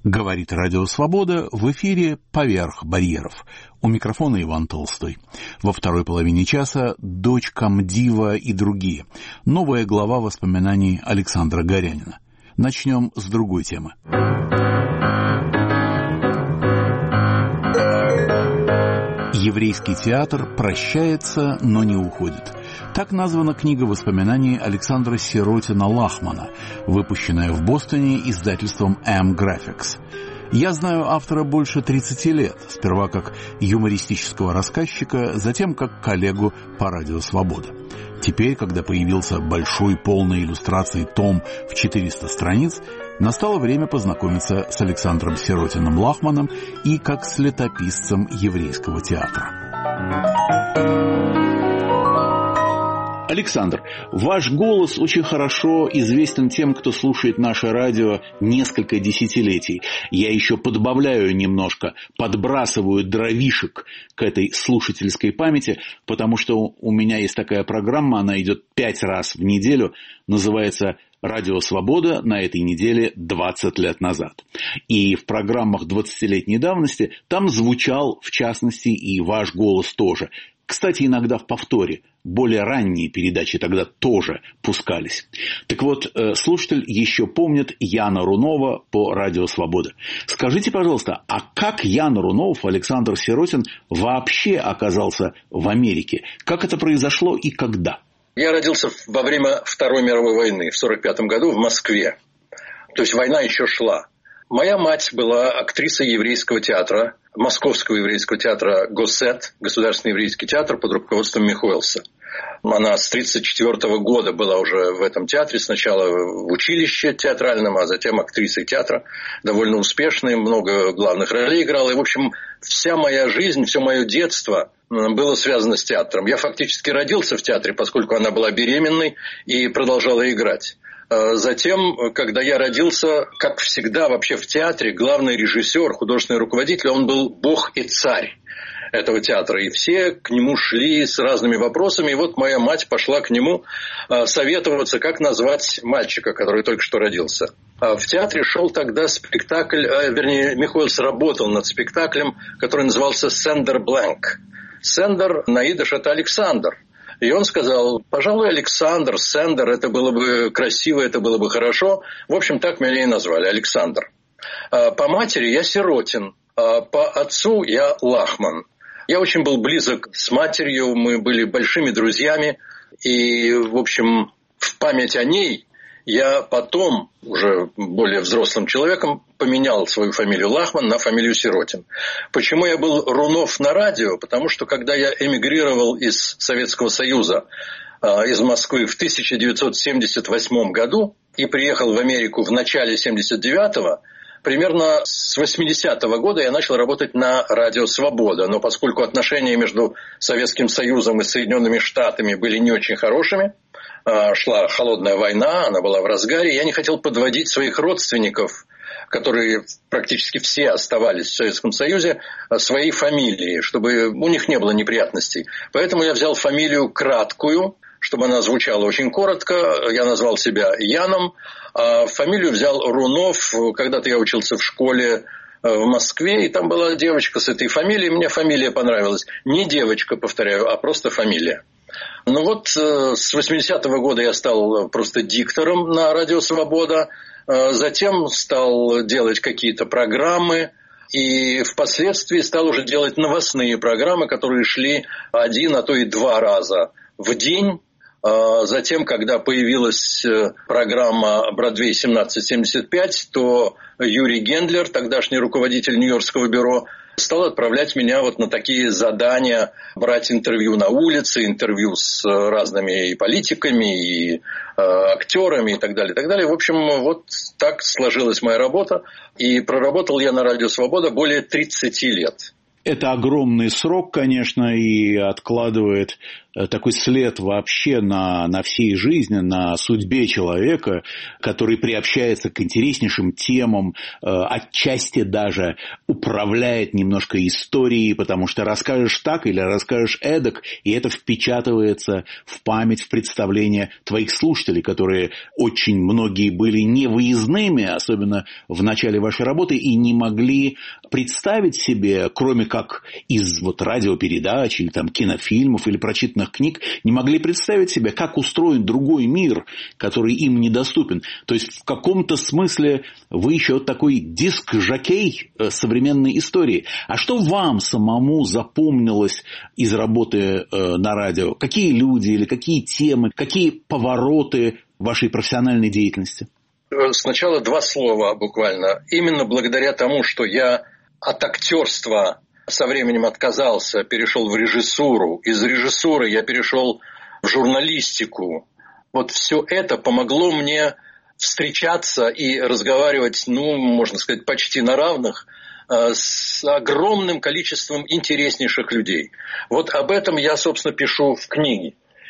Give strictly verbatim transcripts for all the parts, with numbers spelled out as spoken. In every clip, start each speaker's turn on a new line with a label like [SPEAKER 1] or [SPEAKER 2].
[SPEAKER 1] Говорит Радио Свобода, в эфире «Поверх барьеров». У микрофона Иван Толстой. Во второй половине часа «Дочь комдива и другие». Новая глава воспоминаний Александра Горянина. Начнем с другой темы. Еврейский театр прощается, но не уходит. Так названа книга воспоминаний Александра Сиротина-Лахмана, выпущенная в Бостоне издательством M-Graphics. Я знаю автора больше тридцати лет, сперва как юмористического рассказчика, затем как коллегу по Радио Свобода. Теперь, когда появился большой полной иллюстрацией том в четыреста страниц, настало время познакомиться с Александром Сиротиным-Лахманом и как с летописцем еврейского театра. Александр, ваш голос очень хорошо известен тем, кто слушает наше радио несколько десятилетий. Я еще подбавляю немножко, подбрасываю дровишек к этой слушательской памяти, потому что у меня есть такая программа, она идет пять раз в неделю, называется «Радио Свобода» на этой неделе двадцать лет назад. И в программах двадцатилетней давности там звучал, в частности, и ваш голос тоже. Кстати, иногда в повторе. Более ранние передачи тогда тоже пускались. Так вот, слушатель еще помнит Яна Рунова по Радио Свобода. Скажите, пожалуйста, а как Ян Рунов, Александр Сиротин, вообще оказался в Америке? Как это произошло и когда?
[SPEAKER 2] Я родился во время Второй мировой войны в сорок пятом году в Москве. То есть война еще шла. Моя мать была актрисой еврейского театра, Московского еврейского театра ГОСЭТ, Государственный еврейский театр под руководством Михоэлса. Она с тридцать четвёртого года была уже в этом театре, сначала в училище театральном, а затем актрисой театра, довольно успешной, много главных ролей играла. И, в общем, вся моя жизнь, все мое детство было связано с театром. Я фактически родился в театре, поскольку она была беременной и продолжала играть. Затем, когда я родился, как всегда вообще в театре, главный режиссер, художественный руководитель, он был бог и царь этого театра. И все к нему шли с разными вопросами. И вот моя мать пошла к нему советоваться, как назвать мальчика, который только что родился. В театре шел тогда спектакль, вернее, Михоэлс работал над спектаклем, который назывался «Сендер Блэнк». Сендер на идыш – это Александр. И он сказал: пожалуй, Александр, Сендер, это было бы красиво, это было бы хорошо. В общем, так меня и назвали, Александр. По матери я Сиротин, по отцу я Лахман. Я очень был близок с матерью, мы были большими друзьями. И, в общем, в память о ней я потом, уже более взрослым человеком, поменял свою фамилию Лахман на фамилию Сиротин. Почему я был Рунов на радио? Потому что, когда я эмигрировал из Советского Союза, из Москвы в тысяча девятьсот семьдесят восьмом году и приехал в Америку в начале семьдесят девятого, примерно с восьмидесятого года я начал работать на Радио Свобода. Но поскольку отношения между Советским Союзом и Соединенными Штатами были не очень хорошими, шла холодная война, она была в разгаре, я не хотел подводить своих родственников, которые практически все оставались в Советском Союзе, своей фамилией, чтобы у них не было неприятностей. Поэтому я взял фамилию краткую, чтобы она звучала очень коротко. Я назвал себя Яном, а фамилию взял Рунов. Когда-то я учился в школе в Москве, и там была девочка с этой фамилией. Мне фамилия понравилась. Не девочка, повторяю, а просто фамилия. Ну вот, с восьмидесятого года я стал просто диктором на Радио Свобода. Затем стал делать какие-то программы. И впоследствии стал уже делать новостные программы, которые шли один, а то и два раза в день. Затем, когда появилась программа «Бродвей семнадцать семьдесят пять», то Юрий Гендлер, тогдашний руководитель Нью-Йоркского бюро, стал отправлять меня вот на такие задания, брать интервью на улице, интервью с разными и политиками, и э, актерами и так далее, и так далее. В общем, вот так сложилась моя работа. И проработал я на Радио Свобода более тридцати лет.
[SPEAKER 1] Это огромный срок, конечно, и откладывает такой след вообще на, на всей жизни, на судьбе человека, который приобщается к интереснейшим темам, отчасти даже управляет немножко историей, потому что расскажешь так или расскажешь эдак, и это впечатывается в память, в представление твоих слушателей, которые очень многие были невыездными, особенно в начале вашей работы, и не могли представить себе, кроме как из вот радиопередач или там кинофильмов или прочитанных книг, не могли представить себе, как устроен другой мир, который им недоступен. То есть в каком-то смысле вы еще такой диск-жокей современной истории. А что вам самому запомнилось из работы на радио? Какие люди или какие темы, какие повороты вашей профессиональной деятельности?
[SPEAKER 2] Сначала два слова буквально. Именно благодаря тому, что я от актерства со временем отказался, перешел в режиссуру. Из режиссуры я перешел в журналистику. Вот все это помогло мне встречаться и разговаривать, ну, можно сказать, почти на равных с огромным количеством интереснейших людей. Вот об этом я, собственно, пишу в книге.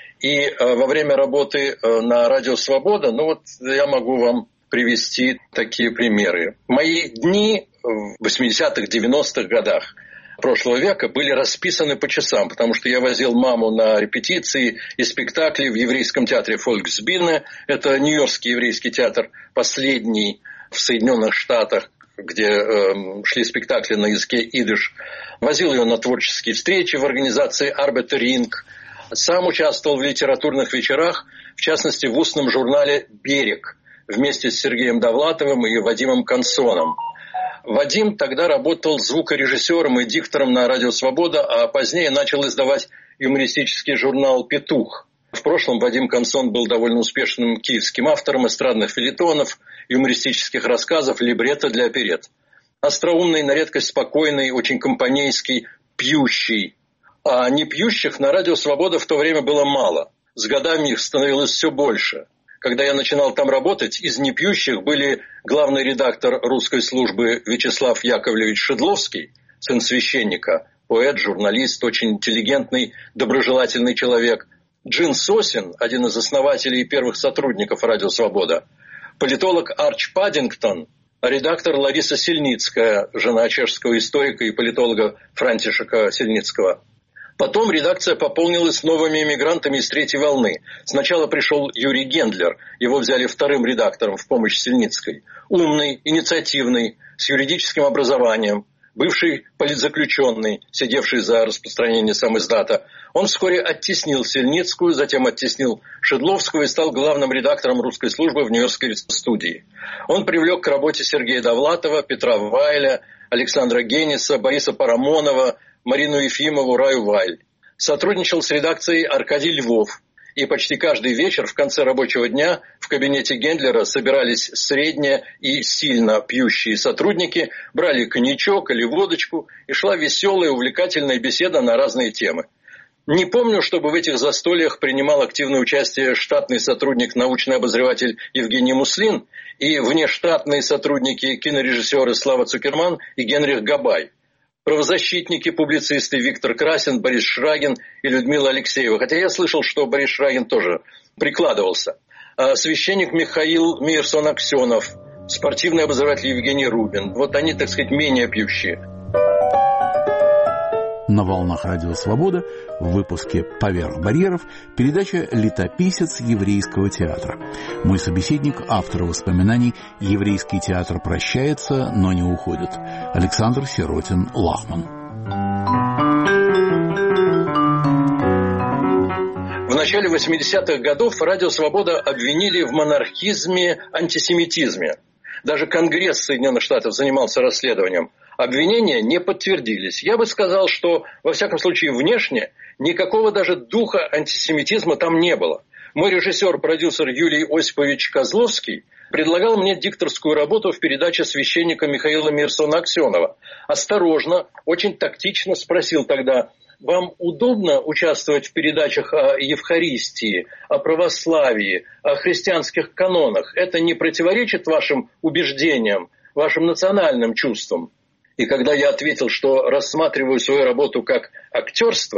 [SPEAKER 2] И во время работы на Радио Свобода, ну вот я могу вам привести такие примеры. Мои дни в восьмидесятых, девяностых годах прошлого века были расписаны по часам, потому что я возил маму на репетиции и спектакли в еврейском театре Фольксбюhne. Это нью-йоркский еврейский театр, последний в Соединенных Штатах, где э, шли спектакли на языке идиш. Возил ее на творческие встречи в организации Arbeiter Ring. Сам участвовал в литературных вечерах, в частности в устном журнале «Берег» вместе с Сергеем Довлатовым и Вадимом Консоном. Вадим тогда работал звукорежиссером и диктором на Радио Свобода, а позднее начал издавать юмористический журнал «Петух». В прошлом Вадим Консон был довольно успешным киевским автором эстрадных фельетонов, юмористических рассказов, либретто для оперетт. Остроумный, на редкость спокойный, очень компанейский, пьющий. А не пьющих на Радио Свобода в то время было мало. С годами их становилось все больше. Когда я начинал там работать, из непьющих были главный редактор русской службы Вячеслав Яковлевич Шедловский, сын священника, поэт, журналист, очень интеллигентный, доброжелательный человек, Джин Сосин, один из основателей и первых сотрудников Радио Свобода, политолог Арч Паддингтон, редактор Лариса Сильницкая, жена чешского историка и политолога Франтишека Сильницкого. Потом редакция пополнилась новыми эмигрантами из третьей волны. Сначала пришел Юрий Гендлер, его взяли вторым редактором в помощь Сильницкой. Умный, инициативный, с юридическим образованием, бывший политзаключенный, сидевший за распространение самиздата. Он вскоре оттеснил Сильницкую, затем оттеснил Шедловского и стал главным редактором русской службы в Нью-Йоркской студии. Он привлек к работе Сергея Довлатова, Петра Вайля, Александра Генниса, Бориса Парамонова, Марину Ефимову, Раю Вайль. Сотрудничал с редакцией Аркадий Львов. И почти каждый вечер в конце рабочего дня в кабинете Гендлера собирались средне и сильно пьющие сотрудники, брали коньячок или водочку, и шла веселая, увлекательная беседа на разные темы. Не помню, чтобы в этих застольях принимал активное участие штатный сотрудник, научный обозреватель Евгений Муслин и внештатные сотрудники, кинорежиссеры Слава Цукерман и Генрих Габай. Правозащитники, публицисты Виктор Красин, Борис Шрагин и Людмила Алексеева. Хотя я слышал, что Борис Шрагин тоже прикладывался. А священник Михаил Мейерсон-Аксенов, спортивный обозреватель Евгений Рубин. Вот они, так сказать, менее пьющие.
[SPEAKER 1] На волнах Радио Свобода в выпуске «Поверх барьеров» передача «Летописец еврейского театра». Мой собеседник, автор воспоминаний «Еврейский театр прощается, но не уходит» Александр Сиротин-Лахман.
[SPEAKER 2] В начале восьмидесятых годов Радио Свобода обвинили в монархизме, антисемитизме. Даже Конгресс Соединенных Штатов занимался расследованием. Обвинения не подтвердились. Я бы сказал, что, во всяком случае, внешне никакого даже духа антисемитизма там не было. Мой режиссер-продюсер Юлий Осипович Козловский предлагал мне дикторскую работу в передаче священника Михаила Мейерсона-Аксенова. Осторожно, очень тактично спросил тогда: вам удобно участвовать в передачах о Евхаристии, о православии, о христианских канонах? Это не противоречит вашим убеждениям, вашим национальным чувствам? И когда я ответил, что рассматриваю свою работу как актерство,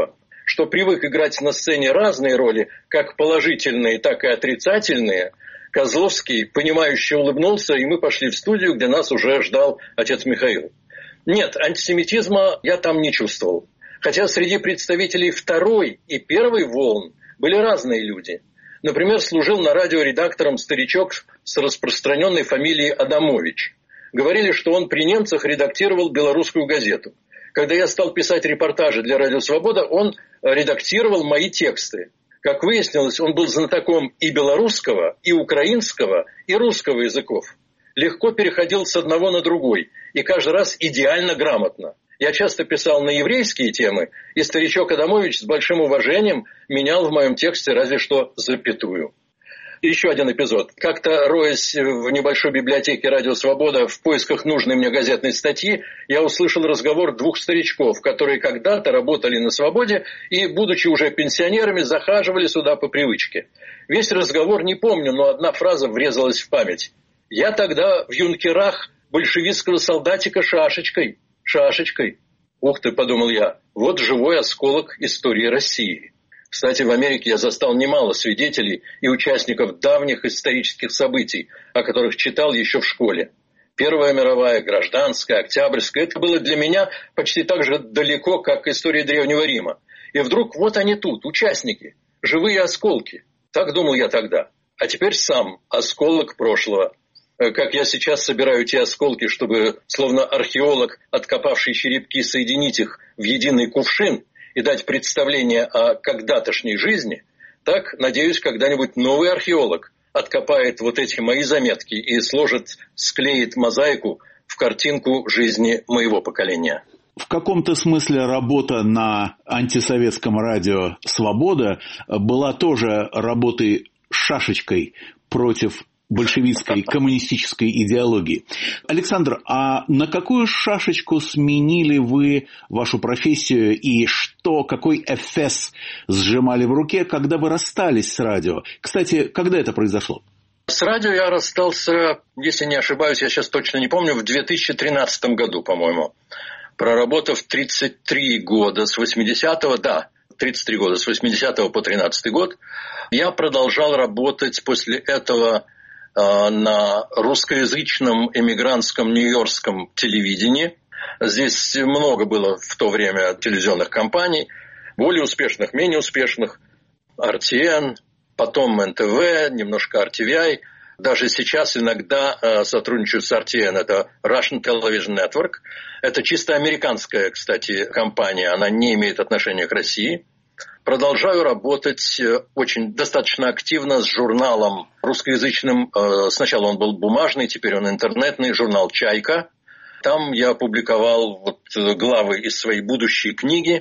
[SPEAKER 2] что привык играть на сцене разные роли, как положительные, так и отрицательные, Козловский, понимающе улыбнулся, и мы пошли в студию, где нас уже ждал отец Михаил. Нет, антисемитизма я там не чувствовал. Хотя среди представителей второй и первой волн были разные люди. Например, служил на радио редактором старичок с распространенной фамилией Адамович. Говорили, что он при немцах редактировал «Белорусскую газету». Когда я стал писать репортажи для «Радио Свобода», он редактировал мои тексты. Как выяснилось, он был знатоком и белорусского, и украинского, и русского языков. Легко переходил с одного на другой, и каждый раз идеально грамотно. Я часто писал на еврейские темы, и старичок Адамович с большим уважением менял в моем тексте разве что запятую. Еще один эпизод. Как-то, роясь в небольшой библиотеке «Радио Свобода» в поисках нужной мне газетной статьи, я услышал разговор двух старичков, которые когда-то работали на «Свободе» и, будучи уже пенсионерами, захаживали сюда по привычке. Весь разговор не помню, но одна фраза врезалась в память. «Я тогда в юнкерах большевистского солдатика шашечкой». Шашечкой. Ух ты, подумал я, вот живой осколок истории России. Кстати, в Америке я застал немало свидетелей и участников давних исторических событий, о которых читал еще в школе. Первая мировая, гражданская, октябрьская – это было для меня почти так же далеко, как история Древнего Рима. И вдруг вот они тут, участники, живые осколки. Так думал я тогда. А теперь сам осколок прошлого. Как я сейчас собираю те осколки, чтобы, словно археолог, откопавший черепки, соединить их в единый кувшин и дать представление о когда-тошней жизни, так, надеюсь, когда-нибудь новый археолог откопает вот эти мои заметки и сложит, склеит мозаику в картинку жизни моего поколения.
[SPEAKER 1] В каком-то смысле работа на антисоветском радио «Свобода» была тоже работой шашечкой против большевистской коммунистической идеологии. Александр, а на какую шашечку сменили вы вашу профессию и что, какой эфес сжимали в руке, когда вы расстались с радио? Кстати, когда это произошло?
[SPEAKER 2] С радио я расстался, если не ошибаюсь, я сейчас точно не помню, в две тысячи тринадцатом году, по-моему. Проработав тридцать три года с восьмидесятого, да, тридцать три года с восьмидесятого по тринадцатый год, я продолжал работать после этого на русскоязычном эмигрантском нью-йоркском телевидении. Здесь много было в то время телевизионных компаний, более успешных, менее успешных. эр ти эн, потом эн тэ вэ, немножко ар ти ви ай. Даже сейчас иногда сотрудничаю с эр ти эн, это Russian Television Network. Это чисто американская, кстати, компания, она не имеет отношения к России. Продолжаю работать очень достаточно активно с журналом русскоязычным. Сначала он был бумажный, теперь он интернетный, журнал «Чайка». Там я опубликовал вот главы из своей будущей книги.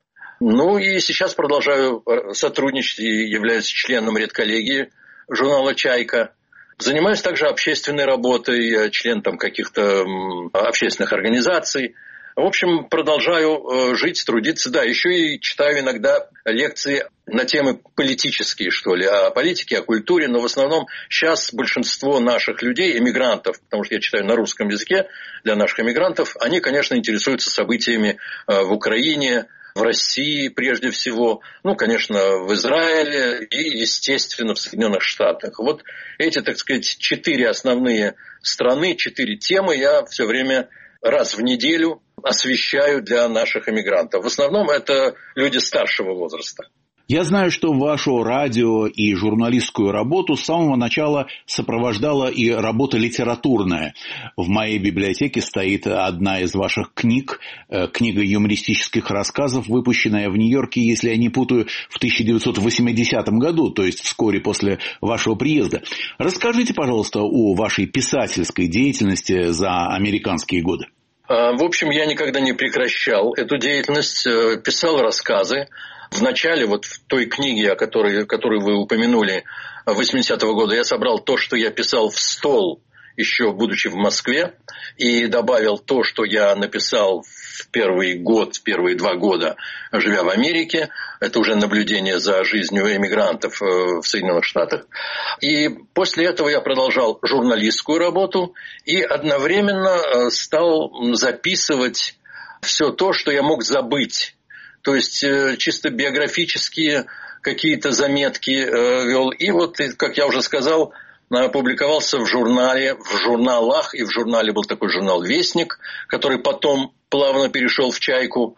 [SPEAKER 2] Ну и сейчас продолжаю сотрудничать и являюсь членом редколлегии журнала «Чайка». Занимаюсь также общественной работой, член там каких-то общественных организаций. В общем, продолжаю жить, трудиться. Да, еще и читаю иногда лекции на темы политические, что ли, о политике, о культуре. Но в основном сейчас большинство наших людей, эмигрантов, потому что я читаю на русском языке для наших эмигрантов, они, конечно, интересуются событиями в Украине, в России прежде всего, ну, конечно, в Израиле и, естественно, в Соединенных Штатах. Вот эти, так сказать, четыре основные страны, четыре темы я все время раз в неделю освещаю для наших эмигрантов. В основном это люди старшего возраста.
[SPEAKER 1] Я знаю, что вашу радио и журналистскую работу с самого начала сопровождала и работа литературная. В моей библиотеке стоит одна из ваших книг, книга юмористических рассказов, выпущенная в Нью-Йорке, если я не путаю, в тысяча девятьсот восьмидесятом году, то есть вскоре после вашего приезда. Расскажите, пожалуйста, о вашей писательской деятельности за американские годы.
[SPEAKER 2] В общем, я никогда не прекращал эту деятельность, писал рассказы. В начале, вот в той книге, о которой, которую вы упомянули, восьмидесятого года, я собрал то, что я писал в стол, еще будучи в Москве, и добавил то, что я написал в первый год, первые два года, живя в Америке. Это уже наблюдение за жизнью эмигрантов в Соединенных Штатах. И после этого я продолжал журналистскую работу и одновременно стал записывать все то, что я мог забыть. то есть чисто биографические какие-то заметки вел. И вот, как я уже сказал, публиковался в журнале, в журналах, и в журнале был такой журнал «Вестник», который потом плавно перешел в «Чайку».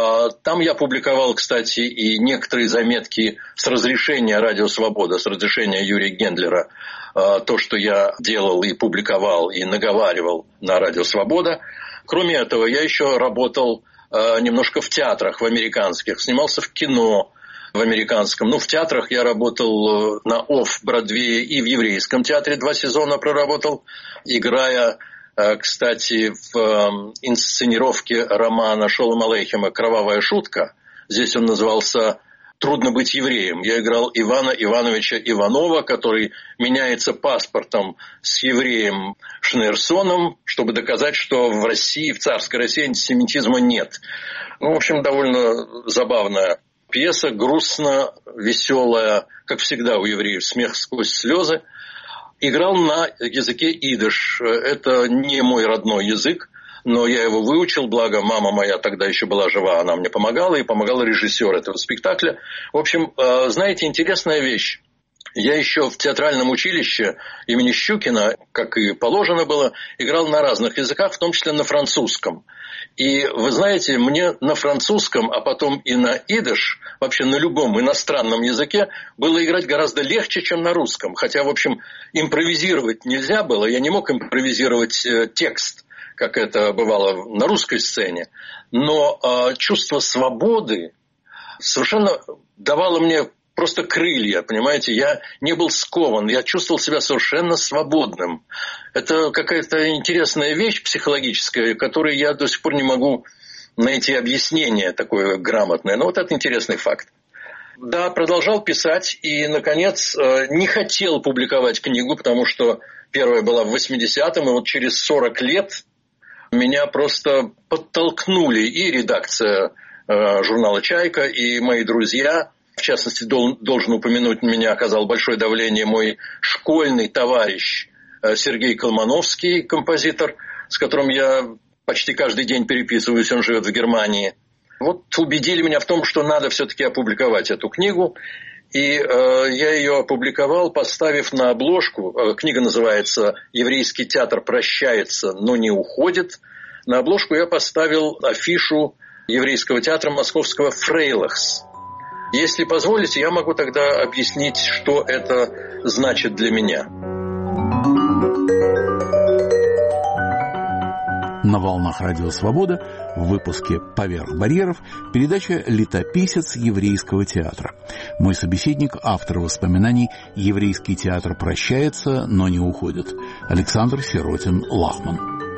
[SPEAKER 2] Там я публиковал, кстати, и некоторые заметки с разрешения «Радио Свобода», с разрешения Юрия Гендлера. То, что я делал и публиковал, и наговаривал на «Радио Свобода». Кроме этого, я еще работал немножко в театрах, в американских, снимался в кино в американском. Ну, в театрах я работал на Офф-Бродвее и в еврейском театре два сезона проработал, играя, кстати, в инсценировке романа Шолома Алейхема «Кровавая шутка». Здесь он назывался «Трудно быть евреем». Я играл Ивана Ивановича Иванова, который меняется паспортом с евреем Шнейрсоном, чтобы доказать, что в России, в царской России антисемитизма нет. Ну, в общем, довольно забавная пьеса, грустно, веселая, как всегда у евреев, смех сквозь слезы. Играл на языке идиш. Это не мой родной язык, но я его выучил, благо мама моя тогда еще была жива, она мне помогала, и помогал режиссер этого спектакля. В общем, знаете, интересная вещь. Я еще в театральном училище имени Щукина, как и положено было, играл на разных языках, в том числе на французском. И вы знаете, мне на французском, а потом и на идиш, вообще на любом иностранном языке, было играть гораздо легче, чем на русском. Хотя, в общем, импровизировать нельзя было, я не мог импровизировать текст, как это бывало на русской сцене. Но э, чувство свободы совершенно давало мне просто крылья, понимаете, я не был скован, я чувствовал себя совершенно свободным. Это какая-то интересная вещь психологическая, которой я до сих пор не могу найти объяснение такое грамотное. Но вот это интересный факт. Да, продолжал писать и, наконец, не хотел публиковать книгу, потому что первая была в восьмидесятом, и вот через сорок лет меня просто подтолкнули и редакция журнала «Чайка», и мои друзья. В частности, должен упомянуть, на меня оказал большое давление мой школьный товарищ Сергей Колмановский, композитор, с которым я почти каждый день переписываюсь, он живет в Германии. Вот убедили меня в том, что надо все-таки опубликовать эту книгу. И э, я ее опубликовал, поставив на обложку, э, книга называется «Еврейский театр прощается, но не уходит». На обложку я поставил афишу еврейского театра московского «Фрейлахс». Если позволите, я могу тогда объяснить, что это значит для меня.
[SPEAKER 1] На волнах Радио Свобода в выпуске «Поверх барьеров» передача «Летописец еврейского театра». Мой собеседник – автор воспоминаний «Еврейский театр прощается, но не уходит» Александр Сиротин-Лахман.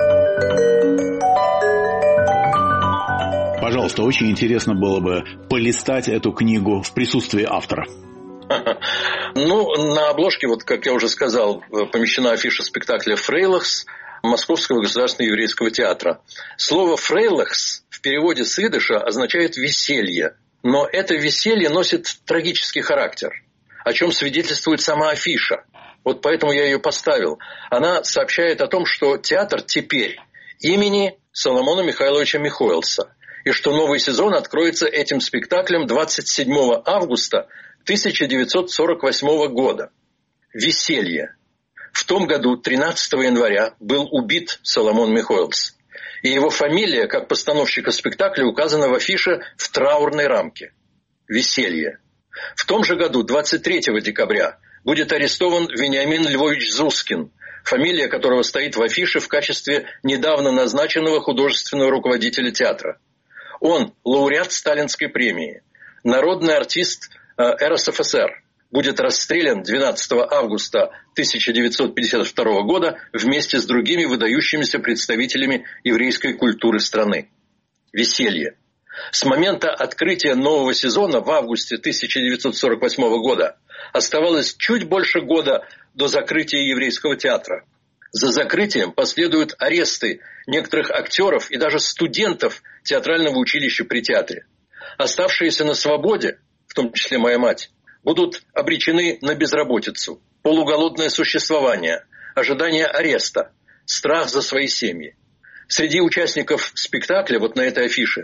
[SPEAKER 1] Пожалуйста, очень интересно было бы полистать эту книгу в присутствии автора.
[SPEAKER 2] Ну, на обложке, вот как я уже сказал, помещена афиша спектакля «Фрейлахс» Московского государственного еврейского театра. Слово «фрейлахс» в переводе с идыша означает «веселье». Но это веселье носит трагический характер, о чем свидетельствует сама афиша. Вот поэтому я ее поставил. Она сообщает о том, что театр теперь имени Соломона Михайловича Михоэлса. И что новый сезон откроется этим спектаклем двадцать седьмого августа тысяча девятьсот сорок восьмого года. Веселье. В том году, тринадцатого января, был убит Соломон Михоэлс. И его фамилия, как постановщика спектакля, указана в афише в траурной рамке. Веселье. В том же году, двадцать третьего декабря, будет арестован Вениамин Львович Зускин, фамилия которого стоит в афише в качестве недавно назначенного художественного руководителя театра. Он лауреат Сталинской премии, народный артист эр эс эф эс эр. Будет расстрелян двенадцатого августа тысяча девятьсот пятьдесят второго года вместе с другими выдающимися представителями еврейской культуры страны. Веселье. С момента открытия нового сезона в августе тысяча девятьсот сорок восьмого года оставалось чуть больше года до закрытия еврейского театра. За закрытием последуют аресты некоторых актеров и даже студентов театрального училища при театре. Оставшиеся на свободе, в том числе моя мать, будут обречены на безработицу, полуголодное существование, ожидание ареста, страх за свои семьи. Среди участников спектакля, вот на этой афише,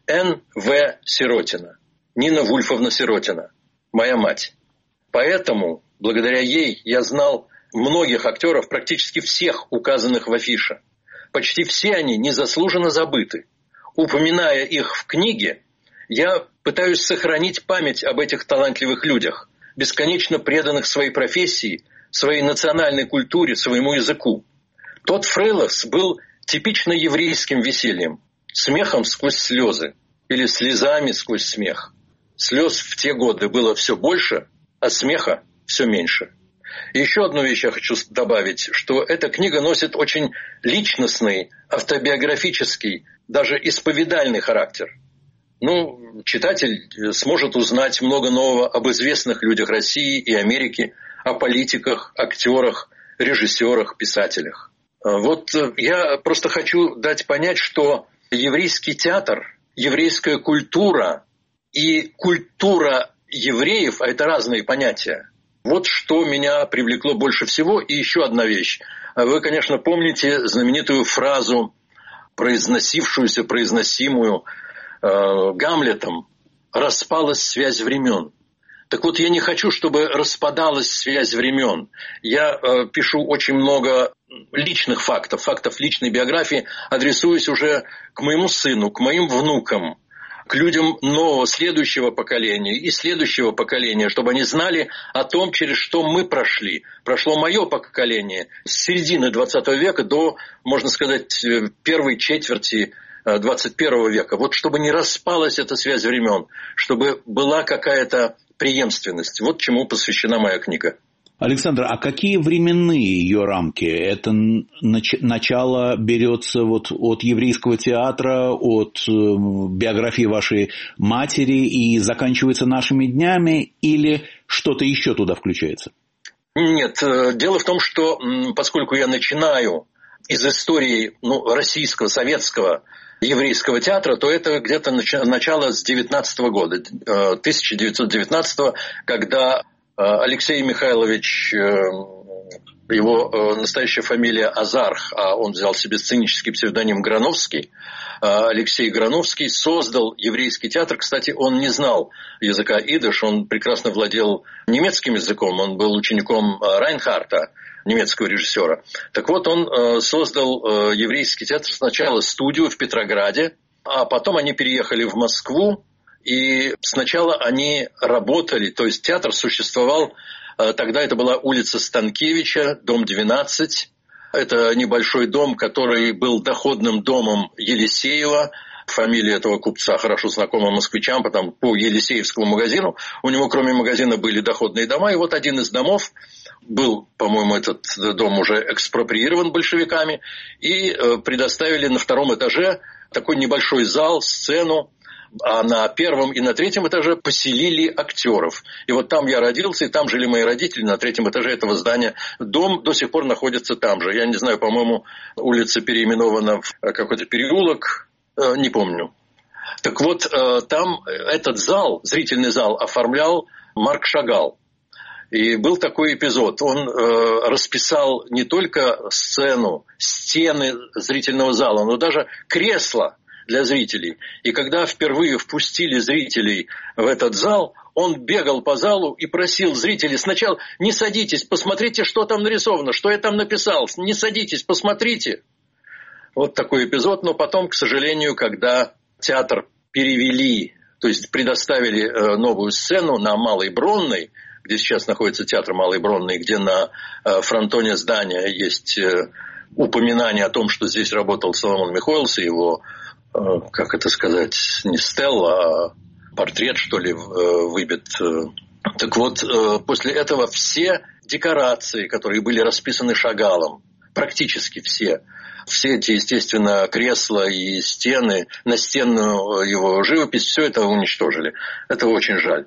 [SPEAKER 2] Н В Сиротина, Нина Вульфовна Сиротина, моя мать. Поэтому, благодаря ей, я знал многих актеров, практически всех указанных в афише. Почти все они незаслуженно забыты. Упоминая их в книге, я пытаюсь сохранить память об этих талантливых людях, бесконечно преданных своей профессии, своей национальной культуре, своему языку. Тот Фрейлос был типично еврейским весельем, смехом сквозь слезы или слезами сквозь смех. Слез в те годы было все больше, а смеха все меньше. И еще одну вещь я хочу добавить, что эта книга носит очень личностный, автобиографический, даже исповедальный характер. Ну, читатель сможет узнать много нового об известных людях России и Америки, о политиках, актерах, режиссерах, писателях. Вот я просто хочу дать понять, что еврейский театр, еврейская культура и культура евреев – это разные понятия. Вот что меня привлекло больше всего. И еще одна вещь. Вы, конечно, помните знаменитую фразу, произносившуюся, произносимую э, Гамлетом: «Распалась связь времен». Так вот, я не хочу, чтобы распадалась связь времен. Я э, пишу очень много личных фактов, фактов личной биографии, адресуюсь уже к моему сыну, к моим внукам, к людям нового, следующего поколения и следующего поколения, чтобы они знали о том, через что мы прошли. Прошло мое поколение с середины двадцатого века до, можно сказать, первой четверти двадцать первого века. Вот чтобы не распалась эта связь времен, чтобы была какая-то преемственность. Вот чему посвящена моя книга.
[SPEAKER 1] Александр, а какие временные ее рамки? Это нач- начало берется вот от еврейского театра, от э, биографии вашей матери и заканчивается нашими днями, или что-то еще туда включается?
[SPEAKER 2] Нет, дело в том, что поскольку я начинаю из истории ну, российского, советского, еврейского театра, то это где-то нач- начало с девятнадцатого года, тысяча девятьсот девятнадцатого, когда Алексей Михайлович, его настоящая фамилия Азарх, а он взял себе сценический псевдоним Грановский, Алексей Грановский создал еврейский театр. Кстати, он не знал языка идыш, он прекрасно владел немецким языком, он был учеником Райнхарта, немецкого режиссера. Так вот, он создал еврейский театр, сначала студию в Петрограде, а потом они переехали в Москву. И сначала они работали, то есть театр существовал, тогда это была улица Станкевича, дом двенадцать. Это небольшой дом, который был доходным домом Елисеева. Фамилия этого купца хорошо знакома москвичам, потому по Елисеевскому магазину. У него кроме магазина были доходные дома. И вот один из домов был, по-моему, этот дом уже экспроприирован большевиками. И предоставили на втором этаже такой небольшой зал, сцену. А на первом и на третьем этаже поселили актеров. И вот там я родился, и там жили мои родители, на третьем этаже этого здания. Дом до сих пор находится там же. Я не знаю, по-моему, улица переименована в какой-то переулок, не помню. Так вот, там этот зал, зрительный зал, оформлял Марк Шагал. И был такой эпизод. Он э, расписал не только сцену, стены зрительного зала, но даже кресла для зрителей. И когда впервые впустили зрителей в этот зал, он бегал по залу и просил зрителей: сначала не садитесь, посмотрите, что там нарисовано, что я там написал, не садитесь, посмотрите. Вот такой эпизод. Но потом, к сожалению, когда театр перевели, то есть предоставили новую сцену на Малой Бронной, где сейчас находится театр Малой Бронной, где на фронтоне здания есть упоминание о том, что здесь работал Соломон Михоэлс и его, как это сказать, не стелла, а портрет, что ли, выбит. Так вот, после этого все декорации, которые были расписаны Шагалом, практически все, все эти, естественно, кресла и стены, настенную его живопись, все это уничтожили. Это очень жаль.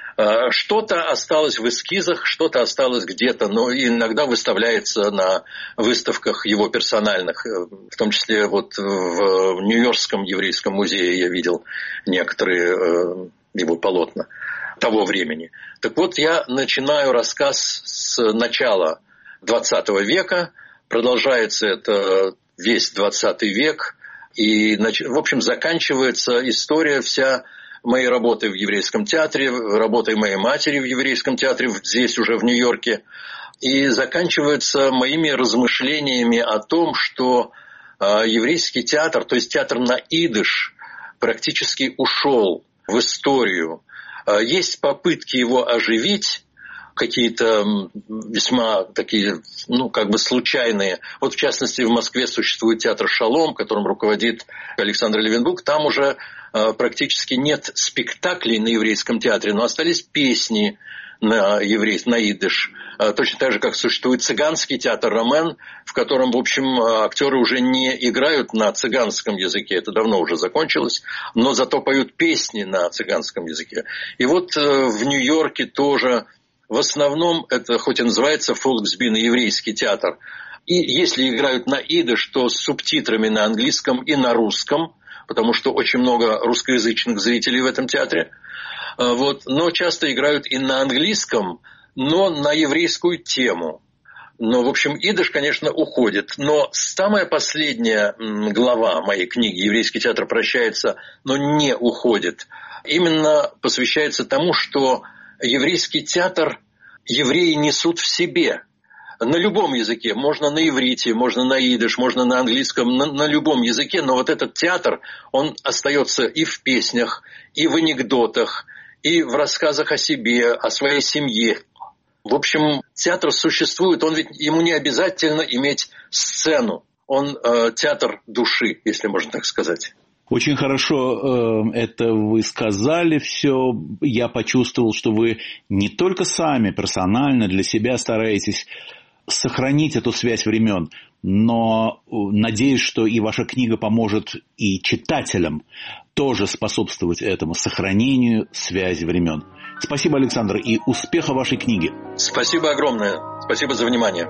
[SPEAKER 2] Что-то осталось в эскизах, что-то осталось где-то, но иногда выставляется на выставках его персональных. В том числе вот в Нью-Йоркском еврейском музее я видел некоторые его полотна того времени. Так вот, я начинаю рассказ с начала двадцатого века. Продолжается это весь двадцатый век. И, в общем, заканчивается история вся моей работы в еврейском театре, работой моей матери в еврейском театре, здесь уже в Нью-Йорке. И заканчивается моими размышлениями о том, что еврейский театр, то есть театр на идиш, практически ушел в историю. Есть попытки его оживить, какие-то весьма такие, ну, как бы случайные. Вот, в частности, в Москве существует театр «Шалом», которым руководит Александр Левенбук. Там уже практически нет спектаклей на еврейском театре, но остались песни на еврейском, на идиш. Точно так же, как существует цыганский театр «Ромен», в котором, в общем, актеры уже не играют на цыганском языке, это давно уже закончилось, но зато поют песни на цыганском языке. И вот в Нью-Йорке тоже в основном это, хоть и называется «Фолксбин», еврейский театр, и если играют на идиш, то с субтитрами на английском и на русском, потому что очень много русскоязычных зрителей в этом театре. Вот. Но часто играют и на английском, но на еврейскую тему. Но, в общем, идиш, конечно, уходит. Но самая последняя глава моей книги «Еврейский театр прощается, но не уходит» именно посвящается тому, что еврейский театр евреи несут в себе. На любом языке, можно на иврите, можно на идиш, можно на английском, на, на любом языке, но вот этот театр, он остается и в песнях, и в анекдотах, и в рассказах о себе, о своей семье. В общем, театр существует, он ведь ему не обязательно иметь сцену, он э, театр души, если можно так сказать.
[SPEAKER 1] Очень хорошо э, это вы сказали все. Я почувствовал, что вы не только сами персонально для себя стараетесь сохранить эту связь времен, но надеюсь, что и ваша книга поможет и читателям тоже способствовать этому сохранению связи времен. Спасибо, Александр, и успеха вашей книге.
[SPEAKER 2] Спасибо огромное. Спасибо за внимание.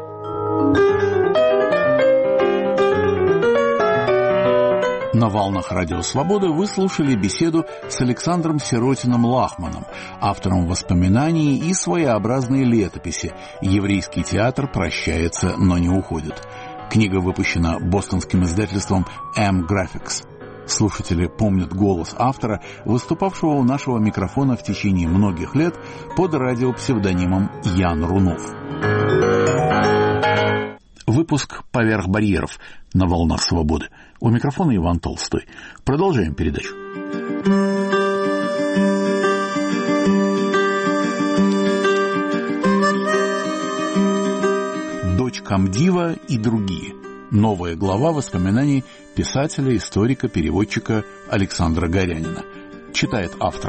[SPEAKER 3] На волнах Радио Свобода вы слушали беседу с Александром Сиротиным-Лахманом, автором воспоминаний и своеобразной летописи «Еврейский театр прощается, но не уходит». Книга выпущена бостонским издательством эм Graphics. Слушатели помнят голос автора, выступавшего у нашего микрофона в течение многих лет под радиопсевдонимом Ян Рунов. Выпуск «Поверх барьеров» на волнах свободы. У микрофона Иван Толстой. Продолжаем передачу. «Дочь комдива и другие». Новая глава воспоминаний писателя, историка, переводчика Александра Горянина. Читает автор.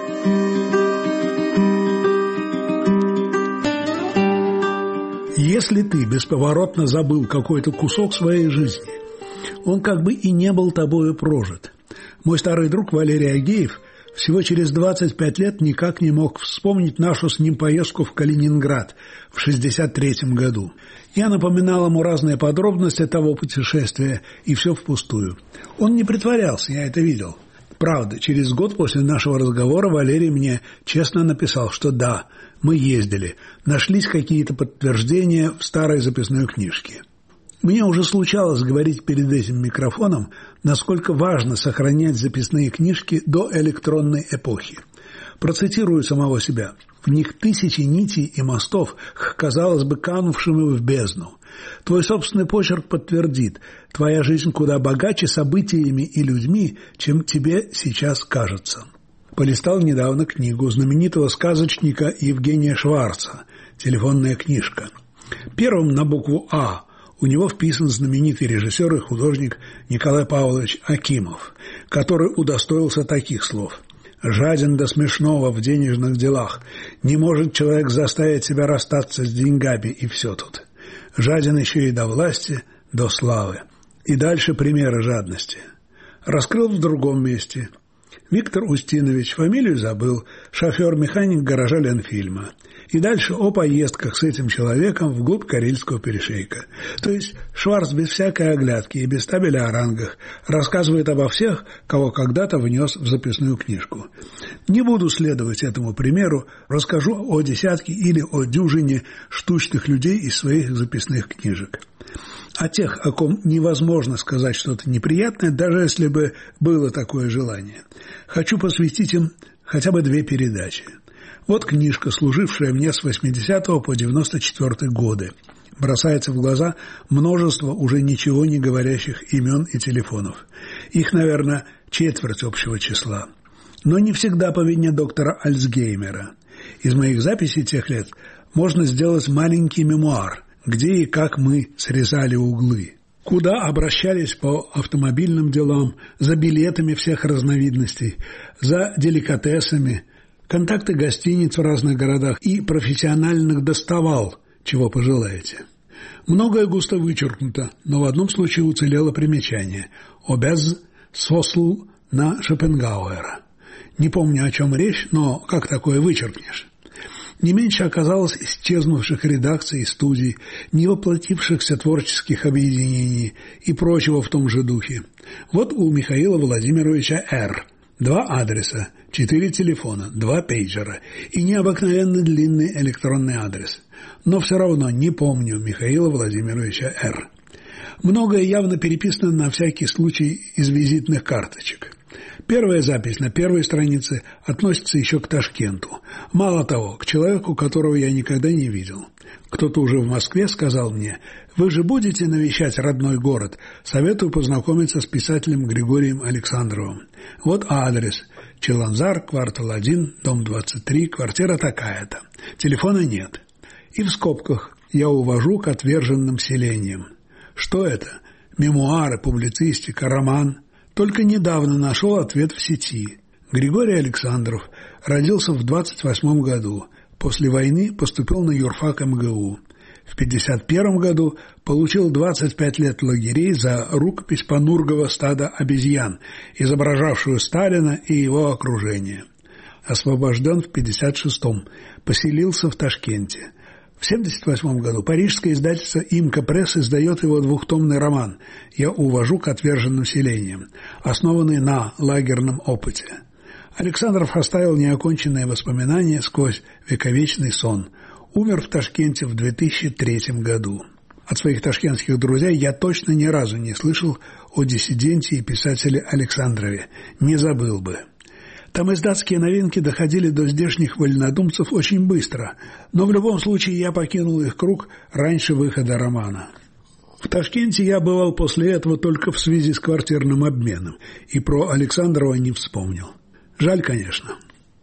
[SPEAKER 4] Если ты бесповоротно забыл какой-то кусок своей жизни, он как бы и не был тобою прожит. Мой старый друг Валерий Агеев всего через двадцать пять лет никак не мог вспомнить нашу с ним поездку в Калининград в шестьдесят третьем году. Я напоминал ему разные подробности того путешествия, и все впустую. Он не притворялся, я это видел. Правда, через год после нашего разговора Валерий мне честно написал, что да, мы ездили, нашлись какие-то подтверждения в старой записной книжке. Мне уже случалось говорить перед этим микрофоном, насколько важно сохранять записные книжки до электронной эпохи. Процитирую самого себя. В них тысячи нитей и мостов, казалось бы, канувшими в бездну. Твой собственный почерк подтвердит, твоя жизнь куда богаче событиями и людьми, чем тебе сейчас кажется. Полистал недавно книгу знаменитого сказочника Евгения Шварца «Телефонная книжка». Первым на букву «А» у него вписан знаменитый режиссер и художник Николай Павлович Акимов, который удостоился таких слов. «Жаден до смешного в денежных делах. Не может человек заставить себя расстаться с деньгами, и все тут. Жаден еще и до власти, до славы». И дальше примеры жадности. Раскрыл в другом месте. Виктор Устинович, фамилию забыл, шофер-механик гаража Ленфильма. И дальше о поездках с этим человеком вглубь Карельского перешейка. То есть Шварц без всякой оглядки и без табеля о рангах рассказывает обо всех, кого когда-то внес в записную книжку. Не буду следовать этому примеру, расскажу о десятке или о дюжине штучных людей из своих записных книжек. о тех, о ком невозможно сказать что-то неприятное, даже если бы было такое желание. Хочу посвятить им хотя бы две передачи. Вот книжка, служившая мне с восьмидесятого по девяносто четвёртый годы. Бросается в глаза множество уже ничего не говорящих имен и телефонов. Их, наверное, четверть общего числа. Но не всегда по вине доктора Альцгеймера. Из моих записей тех лет можно сделать маленький мемуар, где и как мы срезали углы. Куда обращались по автомобильным делам, за билетами всех разновидностей, за деликатесами, контакты гостиниц в разных городах и профессиональных доставал, чего пожелаете. Многое густо вычеркнуто, но в одном случае уцелело примечание «Обез сосл на Шопенгауэра». Не помню, о чем речь, но как такое вычеркнешь? Не меньше оказалось исчезнувших редакций и студий, не воплотившихся творческих объединений и прочего в том же духе. Вот у Михаила Владимировича Р. Два адреса, четыре телефона, два пейджера и необыкновенно длинный электронный адрес. Но все равно не помню Михаила Владимировича Р. Многое явно переписано на всякий случай из визитных карточек. Первая запись на первой странице относится еще к Ташкенту. Мало того, к человеку, которого я никогда не видел. Кто-то уже в Москве сказал мне: «Вы же будете навещать родной город? Советую познакомиться с писателем Григорием Александровым. Вот адрес. Челанзар, квартал один, дом двадцать три, квартира такая-то. Телефона нет». И в скобках: «Я увожу к отверженным селениям». Что это? Мемуары, публицистика, роман? Только недавно нашел ответ в сети. Григорий Александров родился в двадцать восьмом году. После войны поступил на юрфак эм гэ у. В пятьдесят первом году получил двадцать пять лет лагерей за рукопись Панургова «Стадо обезьян», изображавшую Сталина и его окружение. Освобожден в пятьдесят шестом. Поселился в Ташкенте. В семьдесят восьмом году парижское издательство «Имка Пресс» издает его двухтомный роман «Я увожу к отверженным селениям», основанный на лагерном опыте. Александров оставил неоконченные воспоминания сквозь вековечный сон. Умер в Ташкенте в две тысячи третьем году. От своих ташкентских друзей я точно ни разу не слышал о диссиденте и писателе Александрове. Не забыл бы. Там издатские новинки доходили до здешних вольнодумцев очень быстро, но в любом случае я покинул их круг раньше выхода романа. В Ташкенте я бывал после этого только в связи с квартирным обменом, и про Александрова не вспомнил. Жаль, конечно.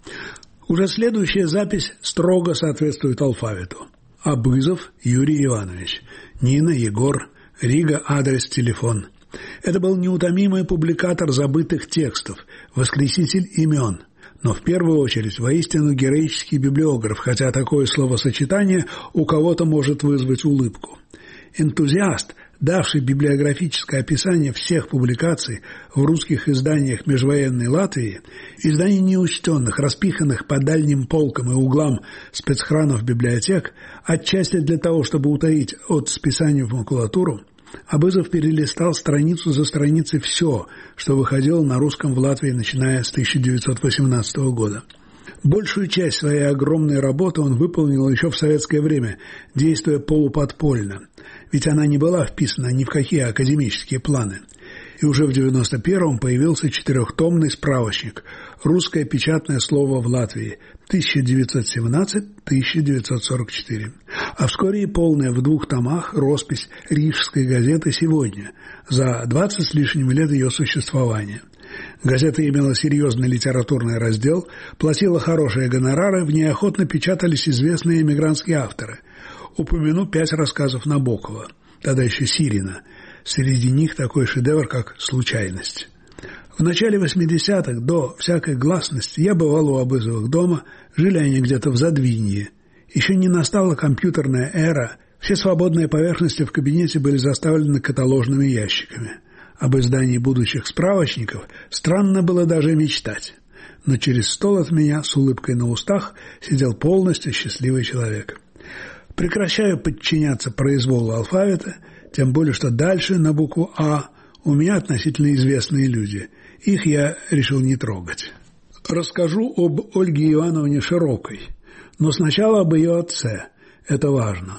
[SPEAKER 4] Уже следующая запись строго соответствует алфавиту. Абызов Юрий Иванович, Нина, Егор, Рига, адрес, телефон. Это был неутомимый публикатор забытых текстов, воскреситель имен, но в первую очередь воистину героический библиограф, хотя такое словосочетание у кого-то может вызвать улыбку. Энтузиаст, давший библиографическое описание всех публикаций в русских изданиях межвоенной Латвии, изданий неучтенных, распиханных по дальним полкам и углам спецхранов библиотек, отчасти для того, чтобы утаить от списания в макулатуру, Абызов перелистал страницу за страницей все, что выходило на русском в Латвии, начиная с тысяча девятьсот восемнадцатого года. Большую часть своей огромной работы он выполнил еще в советское время, действуя полуподпольно, ведь она не была вписана ни в какие академические планы. И уже в девяносто первом появился четырехтомный справочник «Русское печатное слово в Латвии» тысяча девятьсот семнадцать — тысяча девятьсот сорок четыре. А вскоре и полная в двух томах роспись Рижской газеты «Сегодня» за двадцать с лишним лет ее существования. Газета имела серьезный литературный раздел, платила хорошие гонорары, в ней охотно печатались известные эмигрантские авторы. Упомяну пять рассказов Набокова, тогда еще Сирина. Среди них такой шедевр, как «Случайность». В начале восьмидесятых, до всякой гласности, я бывал у Абызовых дома, жили они где-то в Задвинье. Еще не настала компьютерная эра, все свободные поверхности в кабинете были заставлены каталожными ящиками. Об издании будущих справочников странно было даже мечтать. Но через стол от меня, с улыбкой на устах, сидел полностью счастливый человек. Прекращаю подчиняться произволу алфавита, тем более, что дальше, на букву «А», у меня относительно известные люди. Их я решил не трогать. Расскажу об Ольге Ивановне Широкой, но сначала об ее отце. Это важно.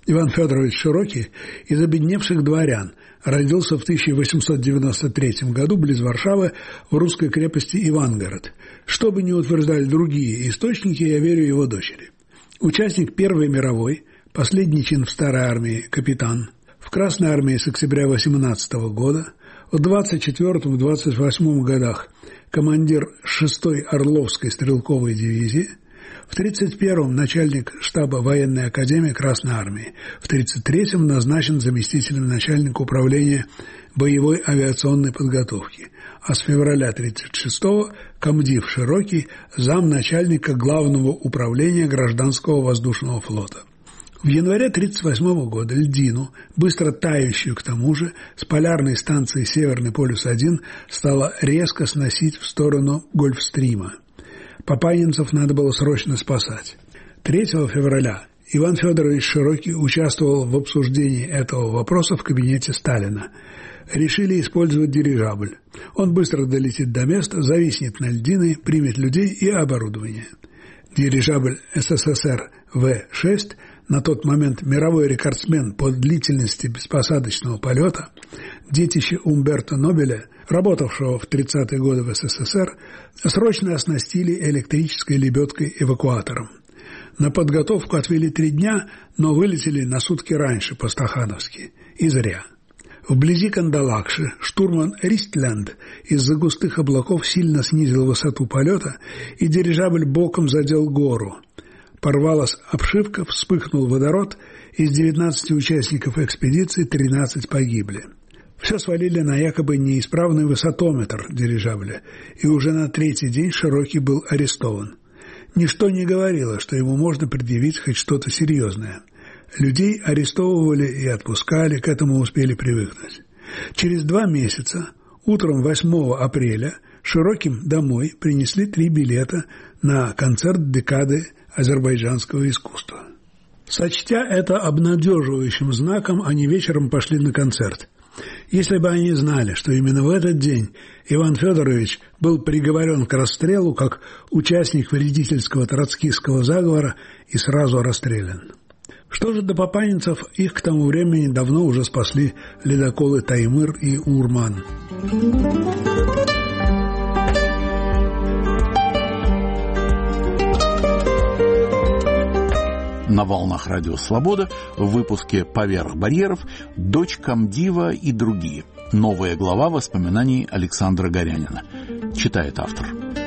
[SPEAKER 4] Иван Федорович Широкий из обедневших дворян, родился в тысяча восемьсот девяносто третьем году близ Варшавы в русской крепости Ивангород. Что бы ни утверждали другие источники, я верю его дочери. Участник Первой мировой, последний чин в Старой армии, капитан, в Красной армии с октября восемнадцатого года, в двадцать четвёртом — двадцать восьмом годах командир шестой Орловской стрелковой дивизии, в тридцать первом начальник штаба военной академии Красной армии, в тридцать третьем назначен заместителем начальника управления боевой авиационной подготовки, а с февраля тридцать шестого комдив Широкий замначальника Главного управления гражданского воздушного флота. В январе тридцать восьмого года льдину, быстро тающую к тому же, с полярной станции Северный полюс-один стало резко сносить в сторону Гольфстрима. Папанинцев надо было срочно спасать. третьего февраля Иван Федорович Широкий участвовал в обсуждении этого вопроса в кабинете Сталина. Решили использовать дирижабль. Он быстро долетит до места, зависнет на льдине, примет людей и оборудование. Дирижабль СССР вэ шесть, на тот момент мировой рекордсмен по длительности беспосадочного полета, детище Умберто Нобеля, работавшего в тридцатые годы в СССР, срочно оснастили электрической лебедкой-эвакуатором. На подготовку отвели три дня, но вылетели на сутки раньше по-стахановски. И зря. Вблизи Кандалакши штурман Ристлянд из-за густых облаков сильно снизил высоту полета, и дирижабль боком задел гору. Порвалась обшивка, вспыхнул водород, из девятнадцати участников экспедиции тринадцать погибли. Все свалили на якобы неисправный высотометр дирижабля, и уже на третий день Широкий был арестован. Ничто не говорило, что ему можно предъявить хоть что-то серьезное. Людей арестовывали и отпускали, к этому успели привыкнуть. Через два месяца, утром восьмого апреля, Широким домой принесли три билета на концерт декады азербайджанского искусства. Сочтя это обнадеживающим знаком, они вечером пошли на концерт. Если бы они знали, что именно в этот день Иван Федорович был приговорен к расстрелу как участник вредительского троцкистского заговора и сразу расстрелян. Что же до папанинцев, их к тому времени давно уже спасли ледоколы «Таймыр» и «Урман».
[SPEAKER 3] На волнах Радио Свобода в выпуске «Поверх барьеров» «Дочь комдива и другие». Новая глава воспоминаний Александра Горянина. Читает автор.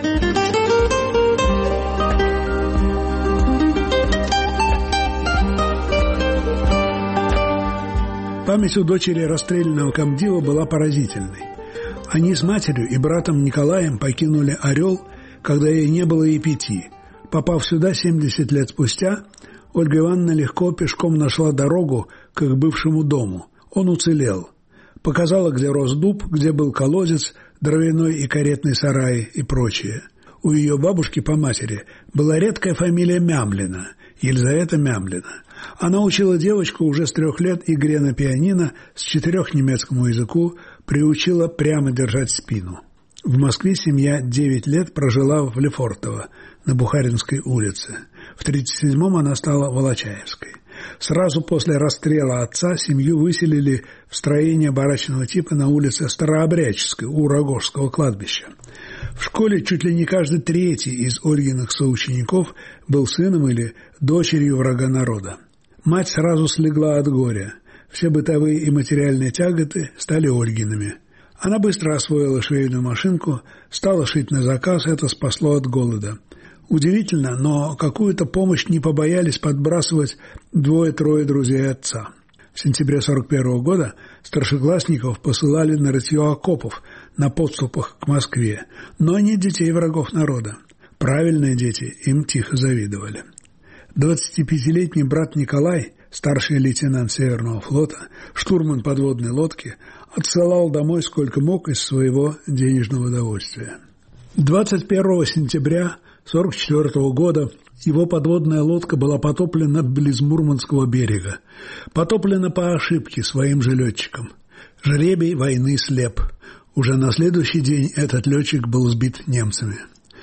[SPEAKER 4] Память у дочери расстрелянного комдива была поразительной. Они с матерью и братом Николаем покинули «Орел», когда ей не было и пяти. Попав сюда семьдесят лет спустя, Ольга Ивановна легко пешком нашла дорогу к их бывшему дому. Он уцелел. Показала, где рос дуб, где был колодец, дровяной и каретный сарай и прочее. У ее бабушки по матери была редкая фамилия Мямлина, Елизавета Мямлина. Она учила девочку уже с трех лет игре на пианино, с четырех немецкому языку, приучила прямо держать спину. В Москве семья девять лет прожила в Лефортово, на Бухаринской улице. В тридцать седьмом она стала Волочаевской. Сразу после расстрела отца семью выселили в строение барачного типа на улице Старообрядческой у Рогожского кладбища. В школе чуть ли не каждый третий из Ольгиных соучеников был сыном или дочерью врага народа. Мать сразу слегла от горя. Все бытовые и материальные тяготы стали Ольгиными. Она быстро освоила швейную машинку, стала шить на заказ, это спасло от голода. Удивительно, но какую-то помощь не побоялись подбрасывать двое-трое друзей отца. В сентябре сорок первого года старшеклассников посылали на рытье окопов на подступах к Москве, но не детей врагов народа. Правильные дети им тихо завидовали. двадцатипятилетний брат Николай, старший лейтенант Северного флота, штурман подводной лодки, отсылал домой сколько мог из своего денежного удовольствия. двадцать первого сентября сорок четвёртого года его подводная лодка была потоплена близ Мурманского берега. Потоплена по ошибке своим же летчиком. Жребий войны слеп. Уже на следующий день этот летчик был сбит немцами.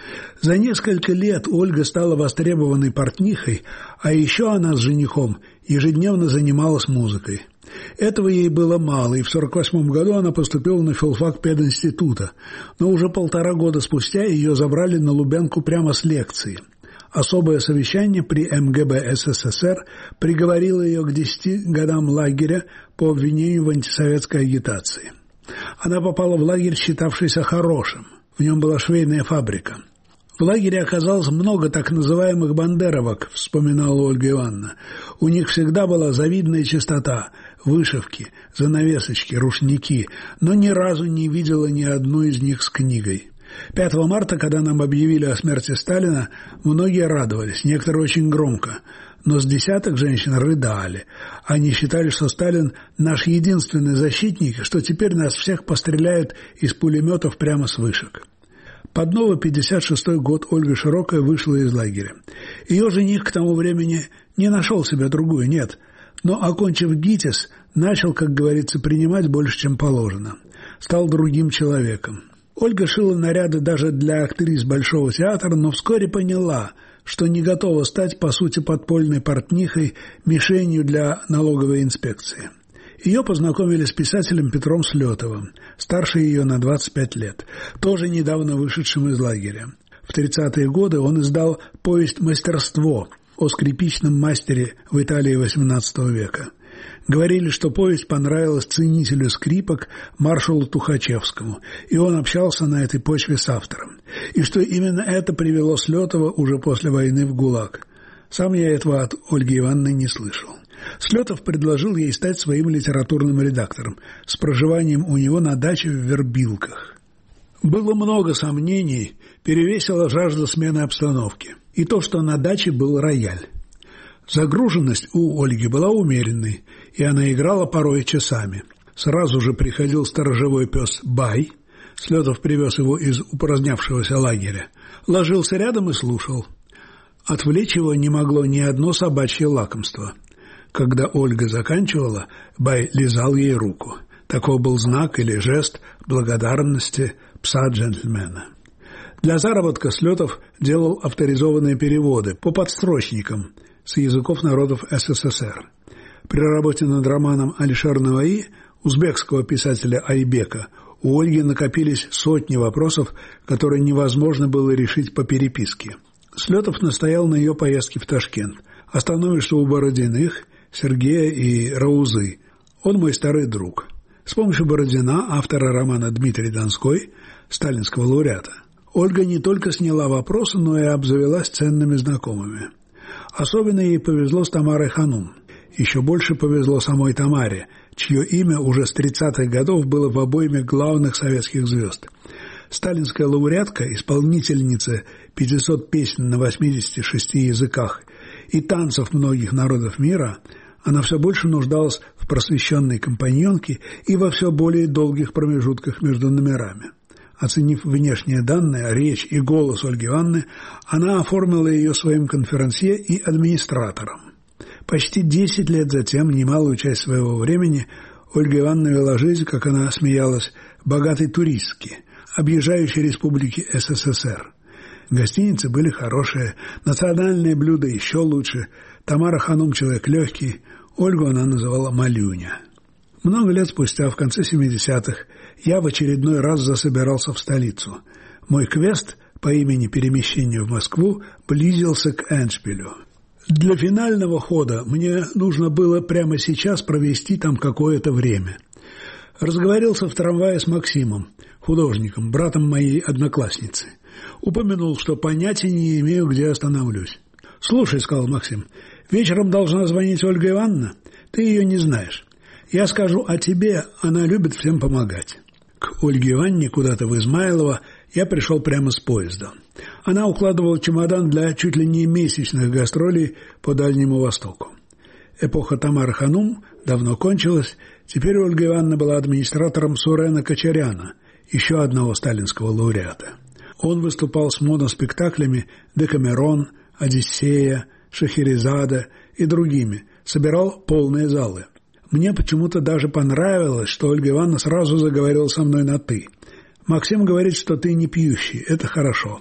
[SPEAKER 4] За несколько лет Ольга стала востребованной портнихой, а еще она с женихом ежедневно занималась музыкой. Этого ей было мало, и в сорок восьмом году она поступила на филфак пединститута, но уже полтора года спустя ее забрали на Лубянку прямо с лекции. Особое совещание при эм гэ бэ эс эс эс эр приговорило ее к десяти годам лагеря по обвинению в антисоветской агитации. Она попала в лагерь, считавшийся хорошим. В нем была швейная фабрика. В лагере оказалось много так называемых бандеровок, вспоминала Ольга Ивановна. У них всегда была завидная чистота, вышивки, занавесочки, рушники, но ни разу не видела ни одну из них с книгой. пятого марта, когда нам объявили о смерти Сталина, многие радовались, некоторые очень громко, но с десяток женщин рыдали. Они считали, что Сталин наш единственный защитник, что теперь нас всех постреляют из пулеметов прямо с вышек. Под новый пятьдесят шестой год Ольга Широкая вышла из лагеря. Ее жених к тому времени не нашел себе другую, нет, но, окончив ГИТИС, начал, как говорится, принимать больше, чем положено. Стал другим человеком. Ольга шила наряды даже для актрис Большого театра, но вскоре поняла, что не готова стать, по сути, подпольной портнихой, мишенью для налоговой инспекции. Ее познакомили с писателем Петром Слетовым, старше ее на двадцать пять лет, тоже недавно вышедшим из лагеря. В тридцатые годы он издал повесть «Мастерство» о скрипичном мастере в Италии восемнадцатого века. Говорили, что повесть понравилась ценителю скрипок маршалу Тухачевскому, и он общался на этой почве с автором, и что именно это привело Слетова уже после войны в ГУЛАГ. Сам я этого от Ольги Ивановны не слышал. Слетов предложил ей стать своим литературным редактором с проживанием у него на даче в Вербилках. Было много сомнений, перевесила жажда смены обстановки, и то, что на даче был рояль. Загруженность у Ольги была умеренной, и она играла порой часами. Сразу же приходил сторожевой пес Бай, Слетов привез его из упразднявшегося лагеря, ложился рядом и слушал. Отвлечь его не могло ни одно собачье лакомство. Когда Ольга заканчивала, Бай лизал ей руку. Такой был знак или жест благодарности пса-джентльмена. Для заработка Слетов делал авторизованные переводы по подстрочникам с языков народов эс эс эс эр. При работе над романом Алишер Наваи узбекского писателя Айбека у Ольги накопились сотни вопросов, которые невозможно было решить по переписке. Слетов настоял на ее поездке в Ташкент. Остановишься у Бородиных, Сергея и Раузы. Он мой старый друг. С помощью Бородина, автора романа Дмитрий Донской, сталинского лауреата, Ольга не только сняла вопросы, но и обзавелась ценными знакомыми. Особенно ей повезло с Тамарой Ханум. Еще больше повезло самой Тамаре, чье имя уже с тридцатых годов было в обойме главных советских звезд. Сталинская лауреатка, исполнительница пятисот песен на восьмидесяти шести языках и танцев многих народов мира, она все больше нуждалась в просвещенной компаньонке и во все более долгих промежутках между номерами. Оценив внешние данные, речь и голос Ольги Ивановны, она оформила ее своим конферансье и администратором. Почти десять лет затем, немалую часть своего времени, Ольга Ивановна вела жизнь, как она смеялась, богатой туристки, объезжающей республики эс эс эс эр. Гостиницы были хорошие, национальные блюда еще лучше. Тамара Ханум человек легкий, Ольгу она называла Малюня. Много лет спустя, в конце семидесятых, я в очередной раз засобирался в столицу. Мой квест по имени перемещения в Москву близился к эндшпилю. Для финального хода мне нужно было прямо сейчас провести там какое-то время. Разговорился в трамвае с Максимом, художником, братом моей одноклассницы. Упомянул, что понятия не имею, где остановлюсь. «Слушай», — сказал Максим, — «вечером должна звонить Ольга Ивановна. Ты ее не знаешь. Я скажу о тебе, она любит всем помогать». К Ольге Ивановне куда-то в Измайлово я пришел прямо с поезда. Она укладывала чемодан для чуть ли не месячных гастролей по Дальнему Востоку. Эпоха Тамары Ханум давно кончилась, теперь Ольга Ивановна была администратором Сурена Качаряна, еще одного сталинского лауреата. Он выступал с моноспектаклями «Декамерон», «Одиссея», «Шахерезада» и другими, собирал полные залы. Мне почему-то даже понравилось, что Ольга Ивановна сразу заговорила со мной на «ты». «Максим говорит, что ты не пьющий, это хорошо.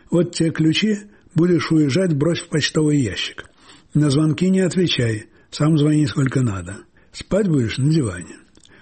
[SPEAKER 4] Вот те ключи, будешь уезжать, брось в почтовый ящик. На звонки не отвечай, сам звони сколько надо. Спать будешь на диване.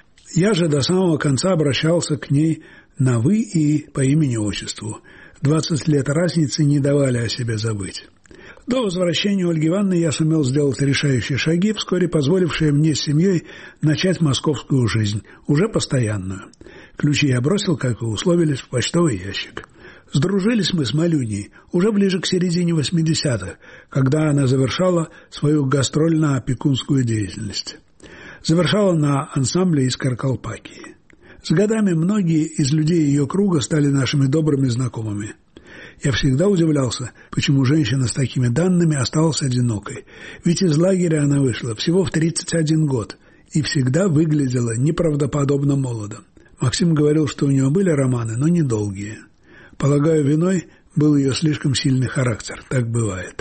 [SPEAKER 4] Я же до самого конца обращался к ней на «вы» и по имени-отчеству. Двадцать лет разницы не давали о себе забыть. До возвращения Ольги Ивановны я сумел сделать решающие шаги, вскоре позволившие мне с семьей начать московскую жизнь, уже постоянную. Ключи я бросил, как и условились, в почтовый ящик. Сдружились мы с Малюней уже ближе к середине восьмидесятых, когда она завершала свою гастрольно-опекунскую деятельность. Завершала на ансамбле из Каркалпакии. С годами многие из людей ее круга стали нашими добрыми знакомыми. Я всегда удивлялся, почему женщина с такими данными осталась одинокой. Ведь из лагеря она вышла всего в тридцать один год и всегда выглядела неправдоподобно молодо. Максим говорил, что у нее были романы, но недолгие. Полагаю, виной был ее слишком сильный характер. Так бывает.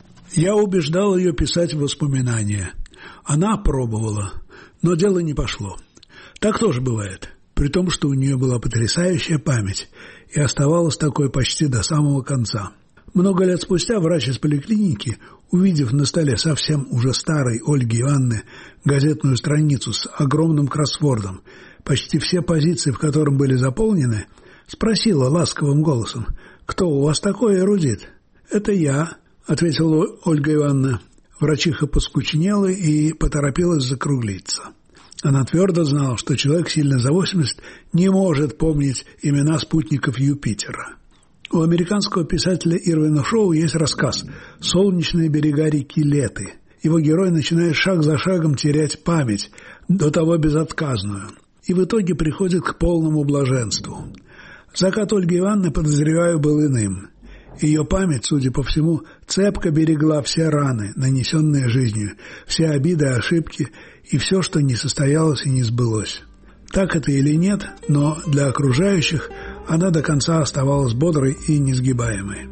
[SPEAKER 4] Я убеждал ее писать воспоминания. Она пробовала, но дело не пошло. Так тоже бывает, при том, что у нее была потрясающая память и оставалась такой почти до самого конца. Много лет спустя врач из поликлиники, увидев на столе совсем уже старой Ольги Ивановны газетную страницу с огромным кроссвордом, почти все позиции в котором были заполнены, спросила ласковым голосом: «Кто у вас такой эрудит?» «Это я», — ответила Ольга Ивановна. Врачиха поскучнела и поторопилась закруглиться. Она твердо знала, что человек сильно за восемьдесят не может помнить имена спутников Юпитера. У американского писателя Ирвина Шоу есть рассказ «Солнечные берега реки Леты». Его герой начинает шаг за шагом терять память, до того безотказную, и в итоге приходит к полному блаженству. Закат Ольги Ивановны, подозреваю, был иным. Ее память, судя по всему, цепко берегла все раны, нанесенные жизнью, все обиды, ошибки и все, что не состоялось и не сбылось. Так это или нет, но для окружающих она до конца оставалась бодрой и несгибаемой.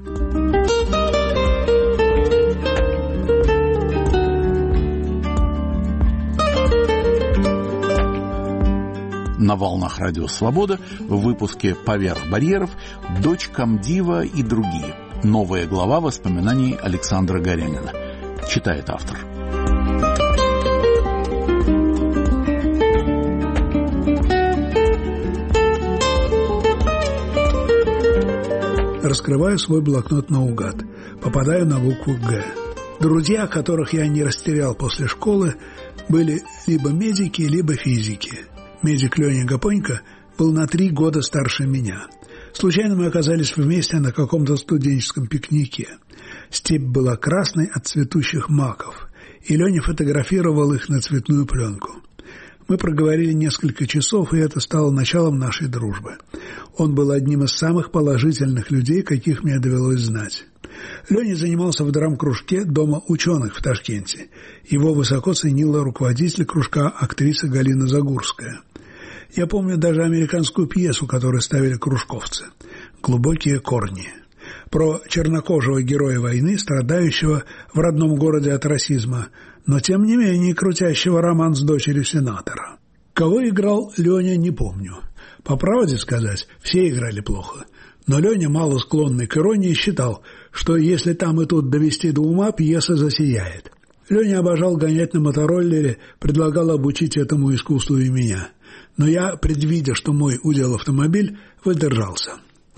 [SPEAKER 3] На волнах Радио Свобода в выпуске «Поверх барьеров» «Дочь комдива и другие». Новая глава воспоминаний Александра Горянина. Читает автор.
[SPEAKER 4] Раскрываю свой блокнот наугад. Попадаю на букву «Г». Друзья, которых я не растерял после школы, были либо медики, либо физики. Медик Леня Гапонько был на три года старше меня. Случайно мы оказались вместе на каком-то студенческом пикнике. Степь была красной от цветущих маков, и Леня фотографировал их на цветную пленку. Мы проговорили несколько часов, и это стало началом нашей дружбы. Он был одним из самых положительных людей, каких мне довелось знать. Леня занимался в драм-кружке Дома ученых в Ташкенте. Его высоко ценила руководитель кружка актриса Галина Загурская. Я помню даже американскую пьесу, которую ставили кружковцы «Глубокие корни», про чернокожего героя войны, страдающего в родном городе от расизма, но тем не менее крутящего роман с дочерью сенатора. Кого играл Леня, не помню. По правде сказать, все играли плохо. Но Леня, мало склонный к иронии, считал, что если там и тут довести до ума, пьеса засияет. Леня обожал гонять на мотороллере, предлагал обучить этому искусству и меня. Но я, предвидя, что мой удел автомобиль, воздержался.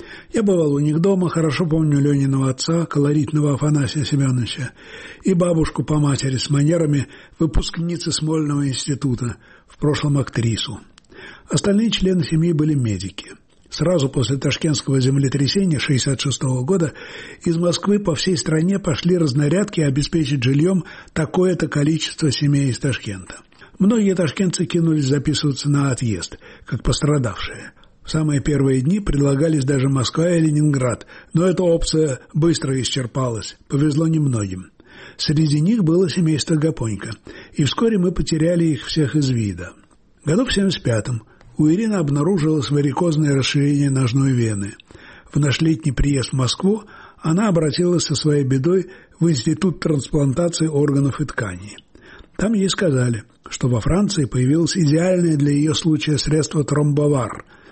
[SPEAKER 4] Я бывал у них дома, хорошо помню Лениного отца, колоритного Афанасия Семеновича, и бабушку по матери с манерами выпускницы Смольного института, в прошлом актрису. Остальные члены семьи были медики. Сразу после ташкентского землетрясения шестьдесят шестого года из Москвы по всей стране пошли разнарядки обеспечить жильем такое-то количество семей из Ташкента. Многие ташкентцы кинулись записываться на отъезд, как пострадавшие. В самые первые дни предлагались даже Москва и Ленинград, но эта опция быстро исчерпалась, повезло немногим. Среди них было семейство Гапонько, и вскоре мы потеряли их всех из вида. Году в семьдесят пятом у Ирины обнаружилось варикозное расширение ножной вены. В наш летний приезд в Москву она обратилась со своей бедой в Институт трансплантации органов и тканей. Там ей сказали, что во Франции появилось идеальное для ее случая средство тромбовар.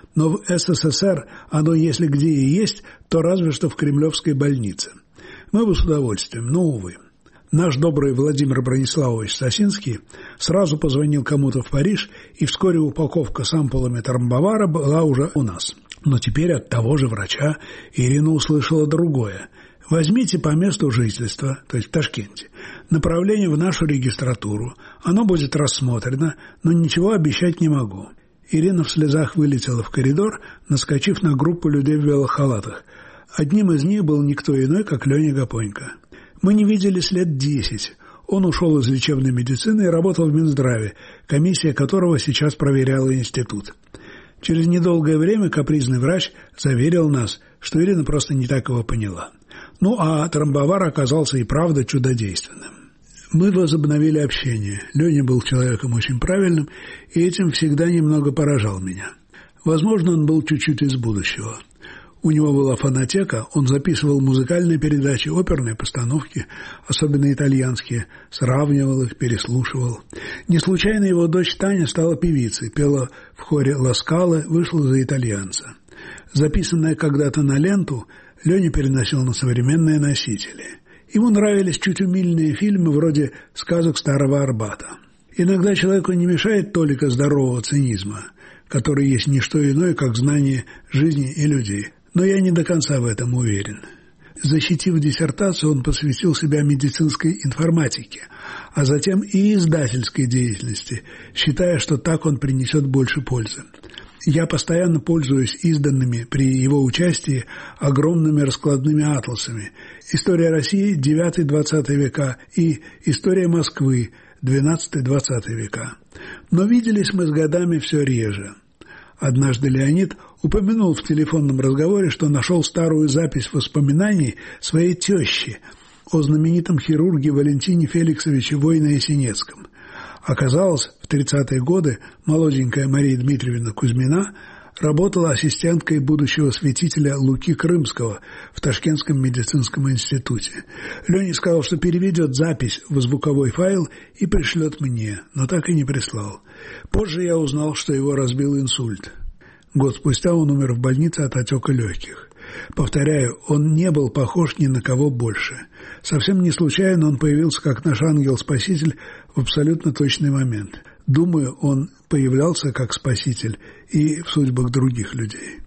[SPEAKER 4] но в СССР оно, если где и есть, то разве что в Кремлевской больнице. Мы бы с удовольствием, но, увы. Наш добрый Владимир Брониславович Сосинский сразу позвонил кому-то в Париж, и вскоре упаковка с ампулами тромбовара была уже у нас. Но теперь от того же врача Ирина услышала другое. Возьмите по месту жительства, то есть в Ташкенте, направление в нашу регистратуру. Оно будет рассмотрено, но ничего обещать не могу. Ирина в слезах вылетела в коридор, наскочив на группу людей в белых халатах. Одним из них был никто иной, как Леня Гапонько. Мы не виделись лет десять. Он ушел из лечебной медицины и работал в Минздраве, комиссия которого сейчас проверяла институт. Через недолгое время капризный врач заверил нас, что Ирина просто не так его поняла. Ну, а тромбовар оказался и правда чудодейственным. Мы возобновили общение. Леня был человеком очень правильным, и этим всегда немного поражал меня. Возможно, он был чуть-чуть из будущего. У него была фонотека, он записывал музыкальные передачи, оперные постановки, особенно итальянские, сравнивал их, переслушивал. Не случайно его дочь Таня стала певицей, пела в хоре «Ла Скала», вышла за итальянца. Записанное когда-то на ленту, Леня переносил на современные носители. Ему нравились чуть умильные фильмы вроде «Сказок Старого Арбата». Иногда человеку не мешает толика здорового цинизма, который есть не что иное, как знание жизни и людей. Но я не до конца в этом уверен. Защитив диссертацию, он посвятил себя медицинской информатике, а затем и издательской деятельности, считая, что так он принесет больше пользы. Я постоянно пользуюсь изданными при его участии огромными раскладными атласами «История России девятый-двадцатый века» и «История Москвы двенадцатый-двадцатый века». Но виделись мы с годами все реже. Однажды Леонид упомянул в телефонном разговоре, что нашел старую запись воспоминаний своей тещи о знаменитом хирурге Валентине Феликсовиче Войно-Ясенецком. Оказалось, в тридцатые годы молоденькая Мария Дмитриевна Кузьмина работала ассистенткой будущего святителя Луки Крымского в Ташкентском медицинском институте. Леня сказал, что переведет запись в звуковой файл и пришлет мне, но так и не прислал. Позже я узнал, что его разбил инсульт. Год спустя он умер в больнице от отека легких. Повторяю, он не был похож ни на кого больше. Совсем не случайно он появился как наш ангел-спаситель в абсолютно точный момент. Думаю, он появлялся как спаситель и в судьбах других людей.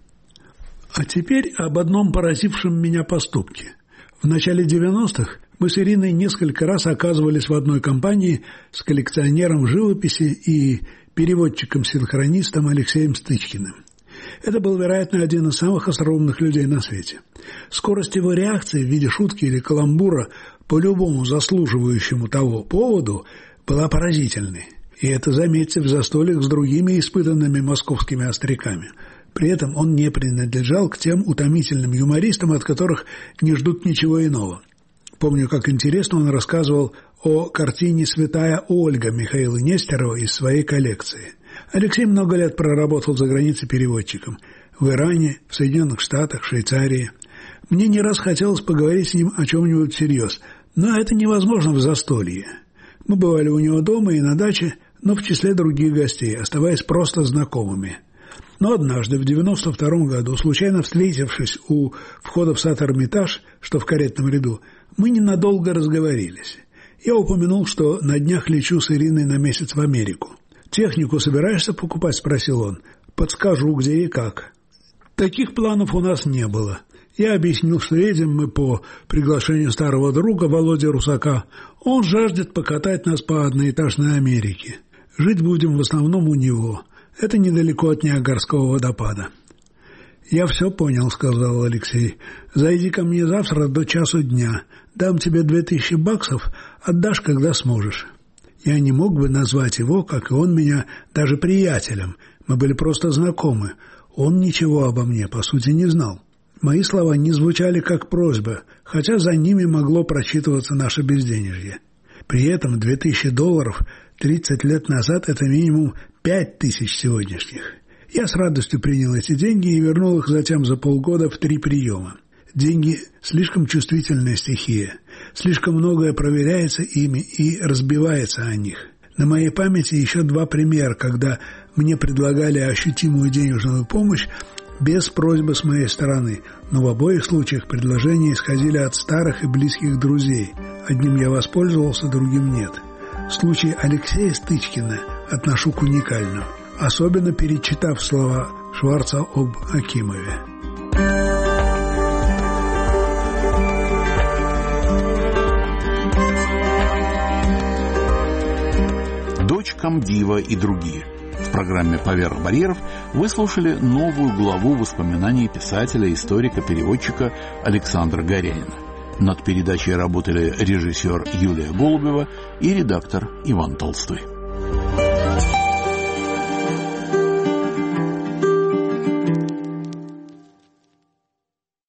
[SPEAKER 4] А теперь об одном поразившем меня поступке. В начале девяностых мы с Ириной несколько раз оказывались в одной компании с коллекционером живописи и переводчиком-синхронистом Алексеем Стычкиным. Это был, вероятно, один из самых остроумных людей на свете. Скорость его реакции в виде шутки или каламбура по любому заслуживающему того поводу была поразительной. И это, заметьте, в застольях с другими испытанными московскими остряками. При этом он не принадлежал к тем утомительным юмористам, от которых не ждут ничего иного. Помню, как интересно он рассказывал о картине «Святая Ольга» Михаила Нестерова из своей коллекции. Алексей много лет проработал за границей переводчиком. В Иране, в Соединенных Штатах, Швейцарии. Мне не раз хотелось поговорить с ним о чем-нибудь всерьез, но это невозможно в застолье. Мы бывали у него дома и на даче, но в числе других гостей, оставаясь просто знакомыми. Но однажды, в девяносто втором году, случайно встретившись у входа в сад Эрмитаж, что в каретном ряду, мы ненадолго разговорились. Я упомянул, что на днях лечу с Ириной на месяц в Америку. «Технику собираешься покупать?» – спросил он. «Подскажу, где и как». Таких планов у нас не было. Я объяснил, что едем мы по приглашению старого друга Володи Русака. Он жаждет покатать нас по одноэтажной Америке. Жить будем в основном у него. Это недалеко от Ниагарского водопада. «Я все понял», — сказал Алексей. «Зайди ко мне завтра до часу дня. Дам тебе две тысячи баксов, отдашь, когда сможешь». Я не мог бы назвать его, как и он меня, даже приятелем. Мы были просто знакомы. Он ничего обо мне, по сути, не знал. Мои слова не звучали как просьба, хотя за ними могло прочитываться наше безденежье. При этом две тысячи долларов тридцать лет назад – это минимум пять тысяч сегодняшних. Я с радостью принял эти деньги и вернул их затем за полгода в три приема. Деньги – слишком чувствительная стихия. Слишком многое проверяется ими и разбивается о них. На моей памяти еще два примера, когда мне предлагали ощутимую денежную помощь без просьбы с моей стороны, но в обоих случаях предложения исходили от старых и близких друзей. Одним я воспользовался, другим нет. Случай Алексея Стычкина отношу к уникальному, особенно перечитав слова Шварца об Акимове.
[SPEAKER 3] «Дочь комдива» и другие. В программе «Поверх барьеров» вы слушали новую главу воспоминаний писателя, историка, переводчика Александра Горянина. Над передачей работали режиссер Юлия Голубева и редактор Иван Толстой.